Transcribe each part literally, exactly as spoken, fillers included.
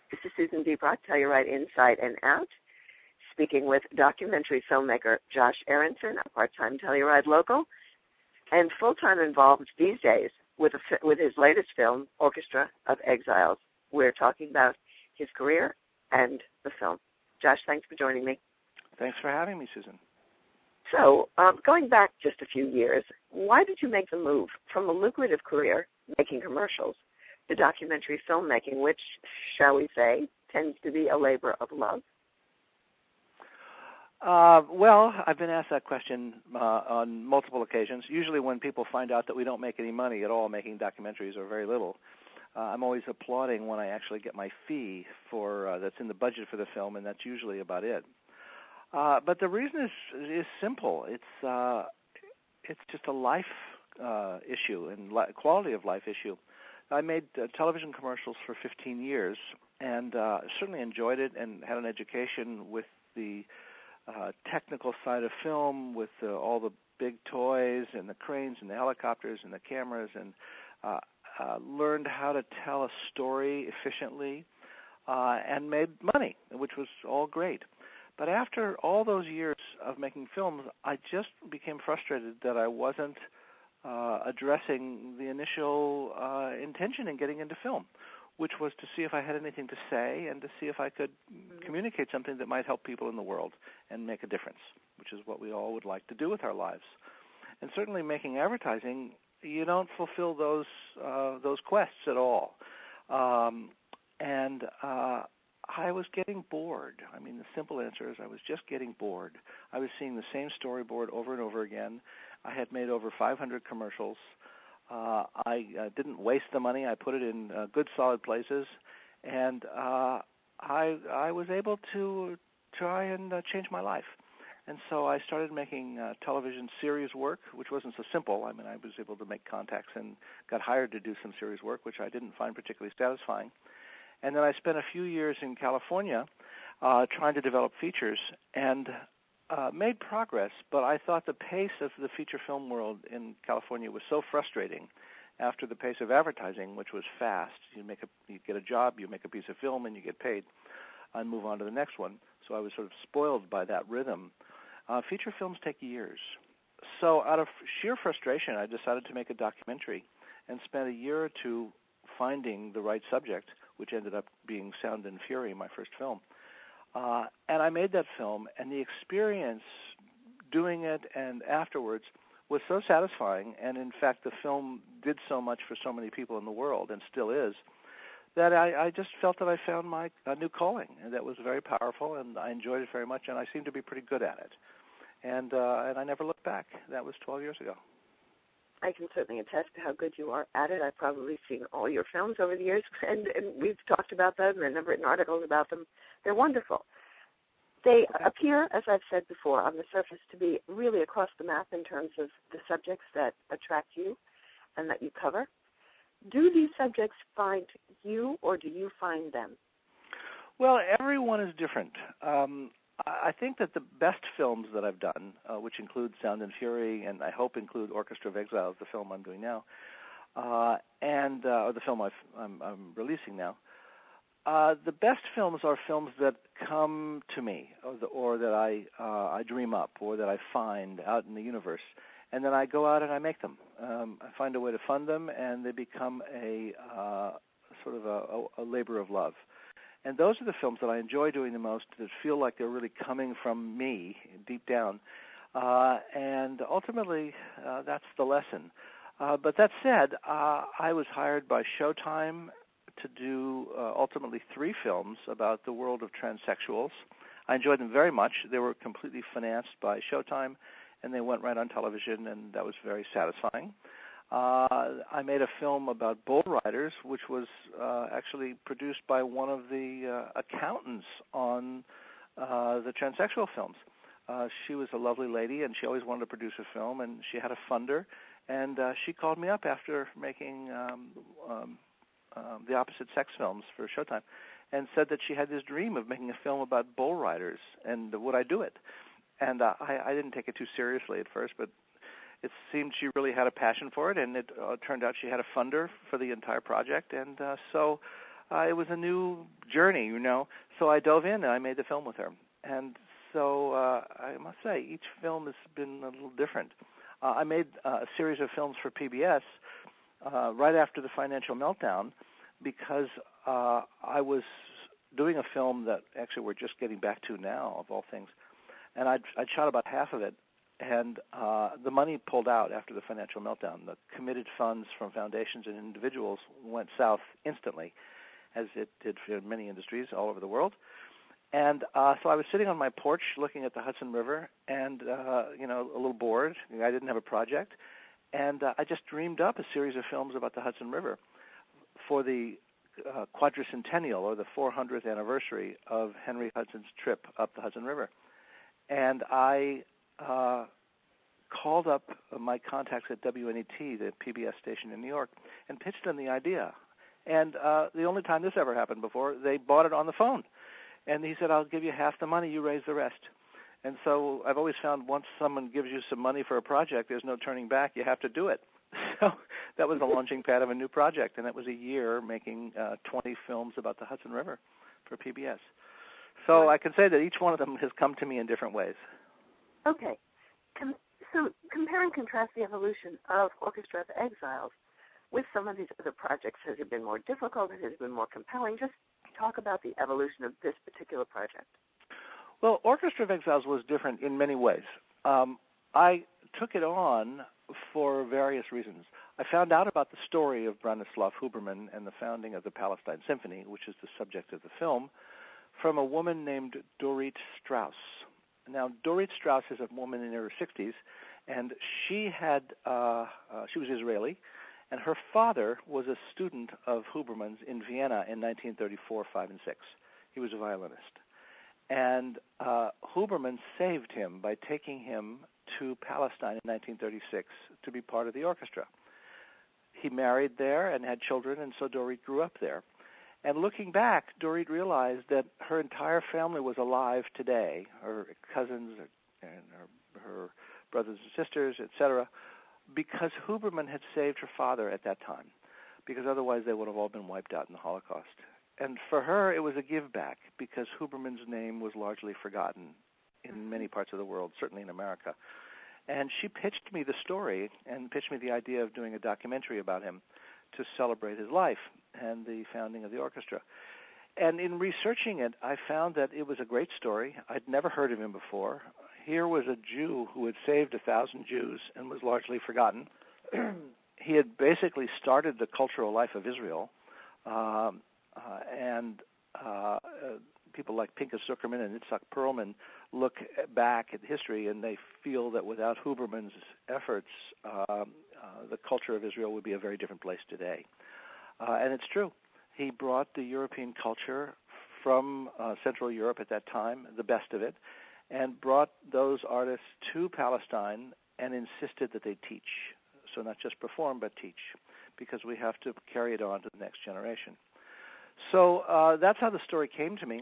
This is Susan D. Brock, Telluride Inside and Out, speaking with documentary filmmaker Josh Aronson, a part-time Telluride local, and full-time involved these days with, a, with his latest film, Orchestra of Exiles. We're talking about his career and the film. Josh, thanks for joining me. Thanks for having me, Susan. So, um, going back just a few years, why did you make the move from a lucrative career making commercials to documentary filmmaking, which, shall we say, tends to be a labor of love? Uh, well, I've been asked that question uh, on multiple occasions. Usually when people find out that we don't make any money at all making documentaries or very little, uh, I'm always applauding when I actually get my fee for uh, that's in the budget for the film, and that's usually about it. Uh, but the reason is is simple. It's uh, it's just a life uh, issue and li- quality of life issue. I made uh, television commercials for fifteen years, and uh, certainly enjoyed it and had an education with the uh, technical side of film, with uh, all the big toys and the cranes and the helicopters and the cameras, and uh, uh, learned how to tell a story efficiently, uh, and made money, which was all great. But after all those years of making films, I just became frustrated that I wasn't uh, addressing the initial uh, intention in getting into film, which was to see if I had anything to say and to see if I could communicate something that might help people in the world and make a difference, which is what we all would like to do with our lives. And certainly making advertising, you don't fulfill those uh, those quests at all. Um, and uh, I was getting bored. I mean, the simple answer is I was just getting bored. I was seeing the same storyboard over and over again. I had made over five hundred commercials. Uh, I uh, didn't waste the money. I put it in uh, good, solid places, and uh, I I was able to try and uh, change my life. And so I started making uh, television series work, which wasn't so simple. I mean, I was able to make contacts and got hired to do some series work, which I didn't find particularly satisfying. And then I spent a few years in California uh, trying to develop features and uh, made progress, but I thought the pace of the feature film world in California was so frustrating after the pace of advertising, which was fast. You make a, you get a job, you make a piece of film, and you get paid, and move on to the next one. So I was sort of spoiled by that rhythm. Uh, feature films take years. So out of sheer frustration, I decided to make a documentary and spent a year or two finding the right subject, which ended up being Sound and Fury, my first film. Uh, and I made that film, and the experience doing it and afterwards was so satisfying, and in fact the film did so much for so many people in the world, and still is, that I, I just felt that I found my a new calling, and that was very powerful, and I enjoyed it very much, and I seemed to be pretty good at it. And, uh, and I never looked back. That was twelve years ago. I can certainly attest to how good you are at it. I've probably seen all your films over the years, and, and we've talked about them, and I've written articles about them. They're wonderful. They appear, as I've said before, on the surface to be really across the map in terms of the subjects that attract you and that you cover. Do these subjects find you, or do you find them? Well, everyone is different. Um, I think that the best films that I've done, uh, which include Sound and Fury, and I hope include Orchestra of Exiles, the film I'm doing now, uh, and uh, or the film I've, I'm, I'm releasing now, uh, the best films are films that come to me, or, the, or that I uh, I dream up, or that I find out in the universe, and then I go out and I make them. Um, I find a way to fund them, and they become a uh, sort of a, a labor of love. And those are the films that I enjoy doing the most, that feel like they're really coming from me deep down. Uh, and ultimately, uh, that's the lesson. Uh, but that said, uh, I was hired by Showtime to do uh, ultimately three films about the world of transsexuals. I enjoyed them very much. They were completely financed by Showtime, and they went right on television, and that was very satisfying. Uh, I made a film about bull riders, which was uh, actually produced by one of the uh, accountants on uh, the transsexual films. Uh, she was a lovely lady, and she always wanted to produce a film, and she had a funder, and uh, she called me up after making um, um, um, the opposite sex films for Showtime and said that she had this dream of making a film about bull riders, and would I do it? And uh, I, I didn't take it too seriously at first, but it seemed she really had a passion for it, and it uh, turned out she had a funder for the entire project, and uh, so uh, it was a new journey, you know. So I dove in and I made the film with her. And so uh, I must say, each film has been a little different. Uh, I made uh, a series of films for P B S uh, right after the financial meltdown because uh, I was doing a film that actually we're just getting back to now, of all things. And I'd, I'd shot about half of it, and uh, the money pulled out after the financial meltdown. The committed funds from foundations and individuals went south instantly, as it did for many industries all over the world. And uh, so I was sitting on my porch looking at the Hudson River and, uh, you know, a little bored. I didn't have a project. And uh, I just dreamed up a series of films about the Hudson River for the uh, quadricentennial, or the four hundredth anniversary of Henry Hudson's trip up the Hudson River. And I uh, called up my contacts at W N E T, the P B S station in New York, and pitched them the idea. And uh, the only time this ever happened before, they bought it on the phone. And he said, I'll give you half the money, you raise the rest. And so I've always found once someone gives you some money for a project, there's no turning back. You have to do it. So that was the launching pad of a new project, and that was a year making uh, twenty films about the Hudson River for P B S. So I can say that each one of them has come to me in different ways. Okay. Com- so compare and contrast the evolution of Orchestra of Exiles with some of these other projects. Has it been more difficult? Has it been more compelling? Just talk about the evolution of this particular project. Well, Orchestra of Exiles was different in many ways. Um, I took it on for various reasons. I found out about the story of Branislav Huberman and the founding of the Palestine Symphony, which is the subject of the film, from a woman named Dorit Strauss. Now, Dorit Strauss is a woman in her sixties, and she had uh, uh, she was Israeli, and her father was a student of Huberman's in Vienna in nineteen thirty-four, five, and six. He was a violinist. And uh, Huberman saved him by taking him to Palestine in nineteen thirty-six to be part of the orchestra. He married there and had children, and so Dorit grew up there. And looking back, Dorit realized that her entire family was alive today, her cousins and her, her brothers and sisters, et cetera, because Huberman had saved her father at that time, because otherwise they would have all been wiped out in the Holocaust. And for her, it was a give back, because Huberman's name was largely forgotten in many parts of the world, certainly in America. And she pitched me the story and pitched me the idea of doing a documentary about him to celebrate his life and the founding of the orchestra. And in researching it, I found that it was a great story. I'd never heard of him before. Here was a Jew who had saved a thousand Jews and was largely forgotten. He had basically started the cultural life of Israel, um, uh, and uh, uh, people like Pinchas Zuckerman and Itzhak Perlman look back at history and they feel that without Huberman's efforts, um, uh, the culture of Israel would be a very different place today. Uh, and it's true. He brought the European culture from uh, Central Europe at that time, the best of it, and brought those artists to Palestine and insisted that they teach. So not just perform, but teach, because we have to carry it on to the next generation. So uh, that's how the story came to me.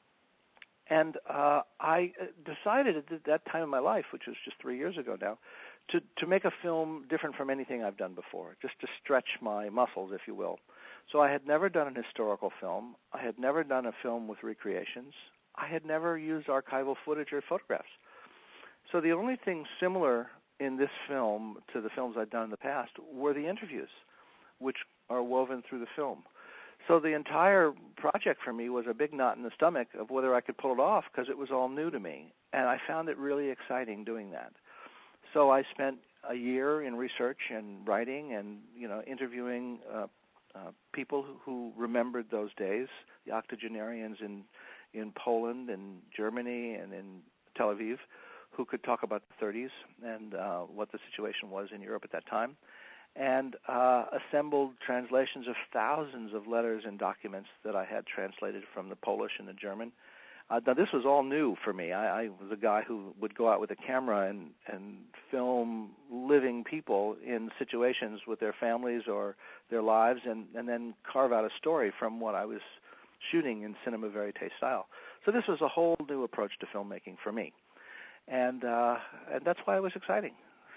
And uh, I decided at that time in my life, which was just three years ago now, to, to make a film different from anything I've done before, just to stretch my muscles, if you will. So I had never done an historical film. I had never done a film with recreations. I had never used archival footage or photographs. So the only thing similar in this film to the films I'd done in the past were the interviews, which are woven through the film. So the entire project for me was a big knot in the stomach of whether I could pull it off, because it was all new to me. And I found it really exciting doing that. So I spent a year in research and writing and, you know, interviewing uh, uh, people who, who remembered those days, the octogenarians in in Poland and Germany and in Tel Aviv, who could talk about the thirties and uh, what the situation was in Europe at that time, and uh, assembled translations of thousands of letters and documents that I had translated from the Polish and the German. Uh, now, this was all new for me. I, I was a guy who would go out with a camera and, and film living people in situations with their families or their lives, and, and then carve out a story from what I was shooting in cinema verite style. So this was a whole new approach to filmmaking for me. And uh, and that's why it was exciting.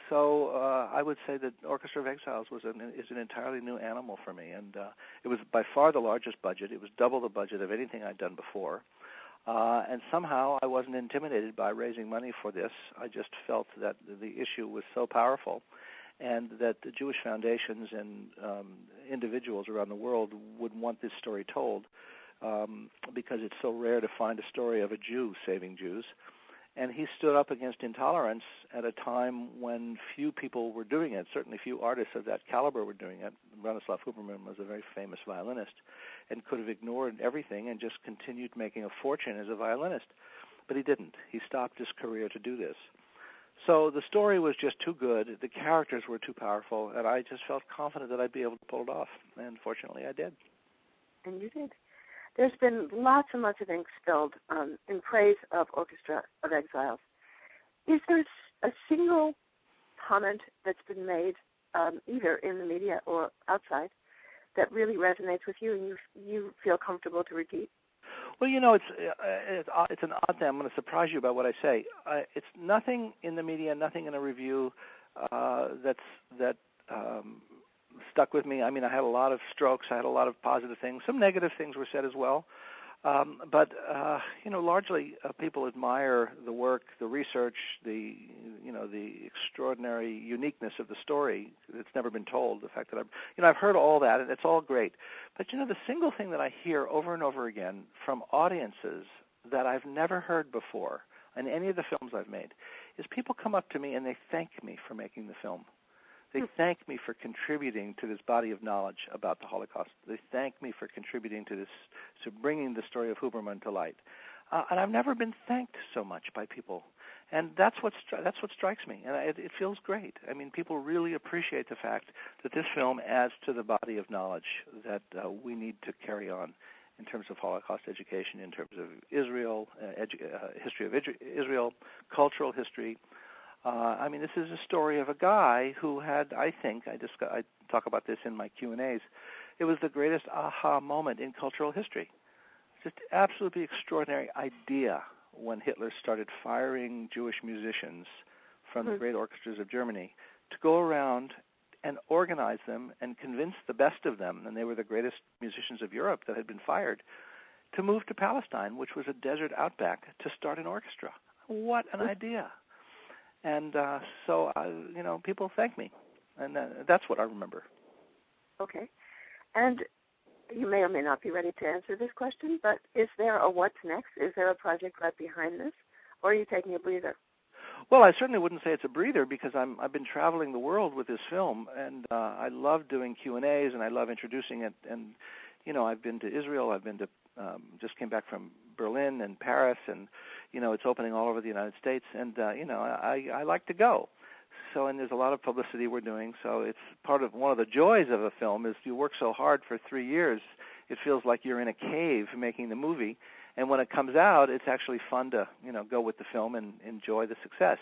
so uh, I would say that Orchestra of Exiles was an, is an entirely new animal for me, and uh, it was by far the largest budget. It was double the budget of anything I'd done before, uh, and somehow I wasn't intimidated by raising money for this. I just felt that the issue was so powerful, and that the Jewish foundations and um, individuals around the world would want this story told, um, because it's so rare to find a story of a Jew saving Jews. And he stood up against intolerance at a time when few people were doing it. Certainly few artists of that caliber were doing it. Branislav Huberman was a very famous violinist and could have ignored everything and just continued making a fortune as a violinist. But he didn't. He stopped his career to do this. So the story was just too good. The characters were too powerful, and I just felt confident that I'd be able to pull it off. And fortunately, I did. And you did. There's been lots and lots of ink spilled um, in praise of Orchestra of Exiles. Is there a single comment that's been made, um, either in the media or outside, that really resonates with you and you you feel comfortable to repeat? Well, you know, it's it's, it's an odd thing. I'm going to surprise you about what I say. Uh, it's nothing in the media, nothing in a review uh, that's that. Um, stuck with me. I mean, I had a lot of strokes. I had a lot of positive things. Some negative things were said as well. Um, but, uh, you know, largely uh, people admire the work, the research, the, you know, the extraordinary uniqueness of the story that's never been told. The fact that I've, you know, I've heard all that, and it's all great. But, you know, the single thing that I hear over and over again from audiences that I've never heard before in any of the films I've made is people come up to me and they thank me for making the film. They thank me for contributing to this body of knowledge about the Holocaust. They thank me for contributing to this, to bringing the story of Huberman to light. Uh, and I've never been thanked so much by people. And that's what, stri- that's what strikes me. And it, it feels great. I mean, people really appreciate the fact that this film adds to the body of knowledge that uh, we need to carry on in terms of Holocaust education, in terms of Israel, uh, edu- uh, history of Israel, cultural history. Uh, I mean, this is a story of a guy who had, I think, I, discuss, I talk about this in my Q and A's, it was the greatest aha moment in cultural history. Just absolutely extraordinary idea when Hitler started firing Jewish musicians from the great orchestras of Germany to go around and organize them and convince the best of them, and they were the greatest musicians of Europe that had been fired, to move to Palestine, which was a desert outback, to start an orchestra. What an idea. And uh, so, uh, you know, people thank me, and uh, that's what I remember. Okay. And you may or may not be ready to answer this question, but is there a what's next? Is there a project right behind this, or are you taking a breather? Well, I certainly wouldn't say it's a breather because I'm, I've been traveling the world with this film, and uh, I love doing Q and A's, and I love introducing it. And, you know, I've been to Israel. I've been to, um, just came back from Berlin and Paris, and, you know, it's opening all over the United States. And, uh, you know, I, I like to go. So, and there's a lot of publicity we're doing. So it's part of one of the joys of a film is you work so hard for three years, it feels like you're in a cave making the movie. And when it comes out, it's actually fun to, you know, go with the film and enjoy the success.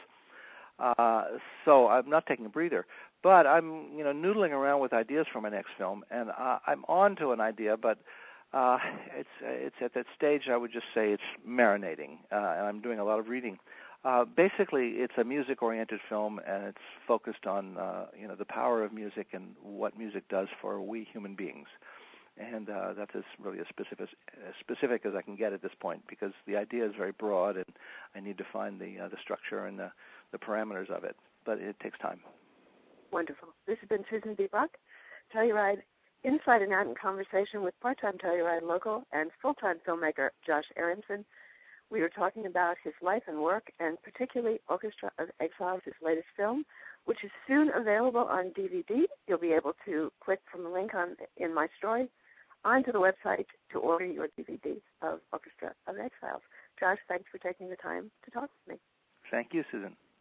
Uh, so I'm not taking a breather, but I'm, you know, noodling around with ideas for my next film, and uh, I'm on to an idea, but uh, it's it's at that stage I would just say it's marinating, uh, and I'm doing a lot of reading. Uh, basically, it's a music-oriented film, and it's focused on, uh, you know, the power of music and what music does for we human beings. And uh, that's as really as specific, as specific as I can get at this point because the idea is very broad, and I need to find the uh, the structure and the, the parameters of it. But it takes time. Wonderful. This has been Susan B. Buck, Telluride Inside and Out in conversation with part-time Telluride local and full-time filmmaker Josh Aronson. We were talking about his life and work, and particularly Orchestra of Exiles, his latest film, which is soon available on D V D. You'll be able to click from the link on in my story onto the website to order your D V D of Orchestra of Exiles. Josh, thanks for taking the time to talk with me. Thank you, Susan.